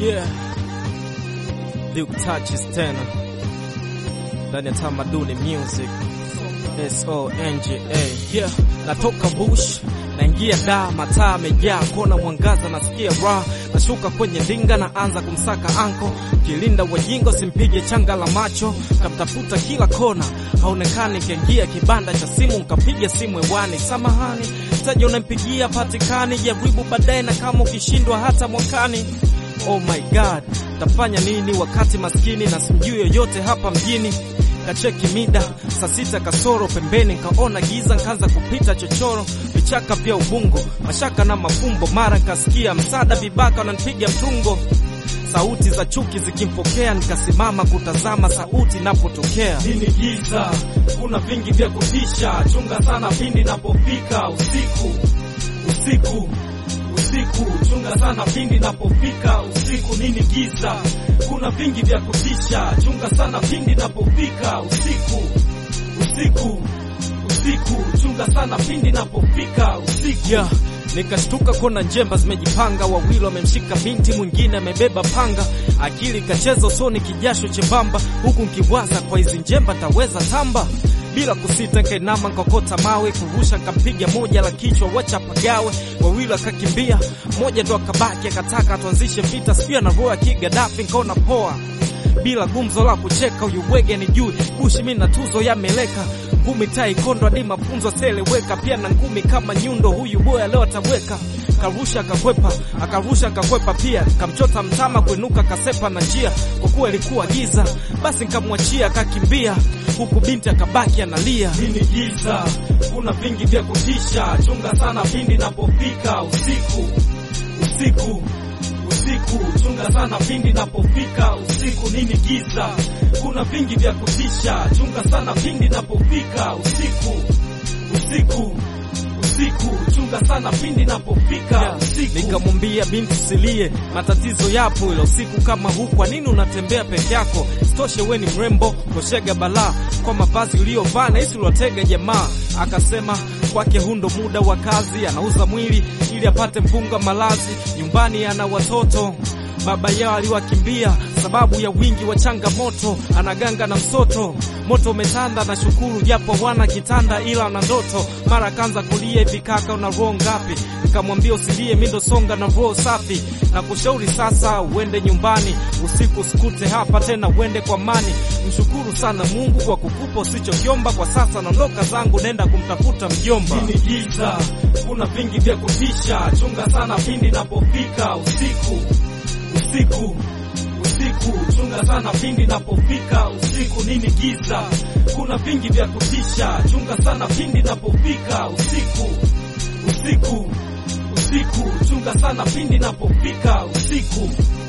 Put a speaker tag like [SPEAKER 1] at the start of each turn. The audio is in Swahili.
[SPEAKER 1] Yeah, Duke touches tena ndani ya Tamaduni Music SONGA. Yeah, natoka bush naingia da, mataa amejaa, kona mwangaza nasikia raha, nashuka kwenye dinga na anza kumsaka anko, kilinda wajingo simpige changa la macho, kamtafuta kila kona haonekani, kiingia kibanda cha simu nkapiga simu hewani, samahani mtaji unampigia patikani, jaribu baadaye na kama ukishindwa hata mwakani. Oh my god, tafanya nini wakati maskini na simjui yoyote hapa mjini. Kacheki mida saa 6 kasoro, pembeni kaona giza, nkaanza kupita chochoro, vichaka vya ubungo, mashaka na mafumbo, mara nkasikia msada vibaka wananipiga mtungo, sauti za chuki zikimpokea, nikasimama kutazama sauti napotokea. Nini giza, kuna vingi vya kutisha, chunga sana pindi napofika usiku. Usiku, usiku, chunga sana pindi napofika usiku. Nini giza, kuna vingi vya kutisha, chunga sana pindi napofika usiku. Usiku, usiku, chunga sana pindi napofika usiku. Yeah, nikashtuka kona njemba zimejipanga, wawili wamemshika binti, mwingine amebeba panga, akili kacheza usoni, kijasho chembamba, huku nkiwaza kwa hizi njemba taweza tamba. Bila kusita nkainama nkokota mawe, kurusha nkampiga moja la kichwa wacha pagawe, wawili akakimbia, moja ndo akabaki, akataka tuanzishe vita, sipia na roa kigadafi, nkaona poa bila gumzo la kucheka, uyuwege ni juu kushi mina tuzo ya meleka, ngumi tai kondo hadi mafunzo seleweka, pia na ngumi kama nyundo, huyu boya leo ataweka. Karusha akakwepa, akarusha akakwepa pia, kamchota mtama kwenuka kasepa na njia, kwa kuwa ilikuwa giza basi nkamwachia akakimbia, huku binti akabaki analia. Nini giza, kuna vingi vya kutisha, chunga sana pindi napofika usiku. Usiku, usiku, chunga sana pindi napofika usiku. Nini giza, kuna vingi vya kutisha, chunga sana pindi napofika usiku. Usiku, usiku, chunga sana pindi napofika usiku. Nikamwambia binti silie, matatizo yapo ila usiku kama huu, kwa nini unatembea peke yako? Stoshe we ni mrembo, koshega balaa, kwa mavazi uliyovaa na hisi uliotega jamaa. Akasema kwake hundo muda wa kazi, anauza mwili ili apate mpunga malazi, nyumbani ana watoto baba yao aliwakimbia sababu ya wingi wa changamoto, anaganga na msoto, moto umetanda na shukuru japo wana kitanda ila na ndoto. Mara kanza kulia, hivi kaka una roho ngapi? Nikamwambia usilie, mimi ndo songa na roho safi, na kushauri sasa uende nyumbani, usiku usikute hapa tena, uende kwa amani. Mshukuru sana Mungu kwa kukupa usichokiomba, kwa sasa naondoka zangu nenda kumtafuta mjomba. Nini giza, kuna vingi vya kutisha, chunga sana pindi napofika usiku. Usiku, usiku, chunga sana pindi napofika usiku. Nini giza, kuna vingi vya kutisha, chunga sana pindi napofika usiku. Usiku, usiku, chunga sana pindi napofika usiku.